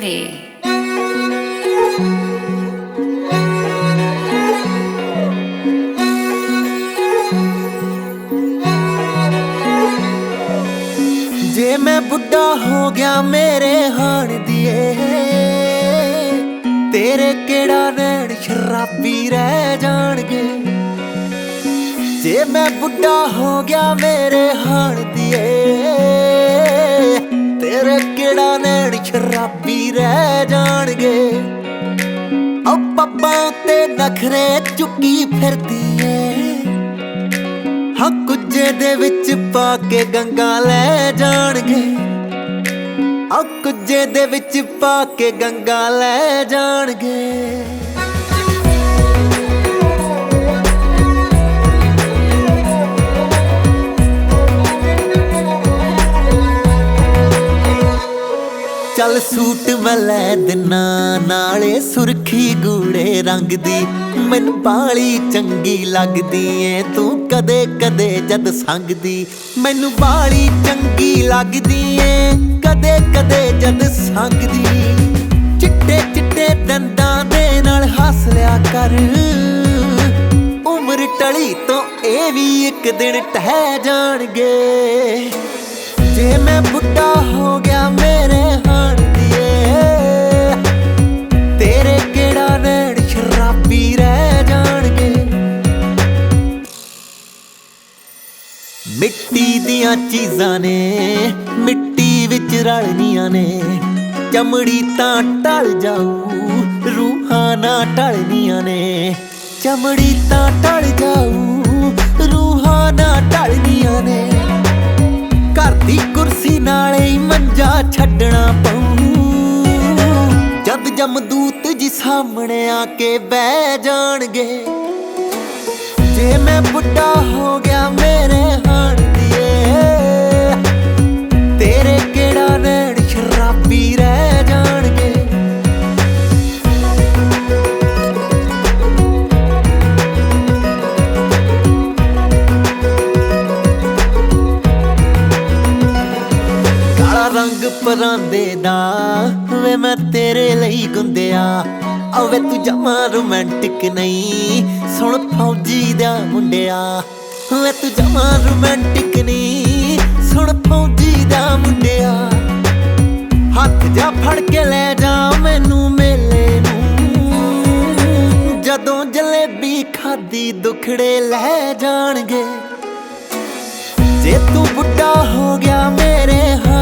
Cafe। जे मैं बुढ़ा हो गया मेरे हाण दिए, तेरे केड़ा नैन शराबी रह जाणगे। जे मैं बुढ़ा हो गया मेरे हाण दिए, तेरे केड़ा नैन शराबी रह जाणगे। ओ पब्बां ते नखरे चुकी फिरदी ऐ, हाँ कुज्जे दे विच पा के गंगा लै जाणगे। आ कुज्जे दे विच पा के गंगा लै जाणगे। चल सूट मैं लै दिना नाले सुरखी गूड़े रंग दी, मैनू बाली चंगी लगदी ऐ तू कदे कदे जद संगदी। मैनू बाली चंगी लगदी ऐ कदे कदे जद संगदी। चिट्टे चिट्टे दंदां दे नाल हस लिया कर, उम्र टली तो ए भी एक दिन टह जाणगे। जे मैं बुढ़ा हो गया मेरे हाण दिए, तेरे केड़ा नैन शराबी रह जाणगे। मिट्टी दियां चीज़ां ने मिट्टी विच रलनियां ने, चमड़ी तां टल जाऊ रूहां ना टलनियां ने। चमड़ी तां टल जाऊ रूहां ना टलनियां ने। घर दी कुर्सी नाले ही मंजा छड्डना पऊ, जद जमदूत जी सामने आके बह जाणगे। जे मैं बुढ़ा हो गया मेरे हाण दिए, तेरे केड़ा नैन शराबी रह जाणगे। रंग परांदे दा वे मैं तेरे लई गुंदिया, वे तू जमा रोमांटिक नहीं सुन फौजी दा मुंडिया। वे तू जमा रोमांटिक नहीं सुन फौजी दा मुंडिया। हत्थ जा फड़ के ले जा मैनू मेले नूं, जदों जलेबी खादी दुखड़े लै जाणगे। जे तू बुढ़ा हो गया मेरे